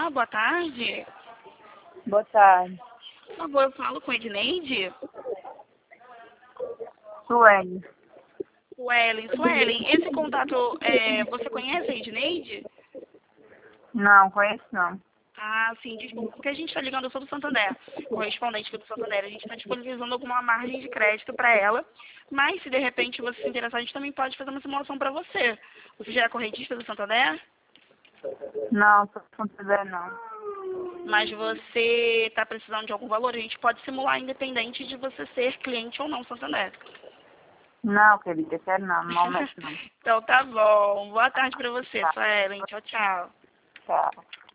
Olá, boa tarde. Boa tarde. Por favor, eu falo com a Edneide. Sueli. Suelen, esse contato, você conhece a Edneide? Não, conheço não. Ah, sim, desculpa, porque a gente está ligando, eu sou do Santander, correspondente aqui do Santander. A gente está disponibilizando alguma margem de crédito para ela, mas se de repente você se interessar, a gente também pode fazer uma simulação para você. Você já é correntista do Santander? Não, sou Santander não. Mas você está precisando de algum valor, a gente pode simular independente de você ser cliente ou não Santander. Não, querida, quero não, no momento não. Então tá bom. Boa tarde para você, Suelen. Tchau, tchau. Tchau.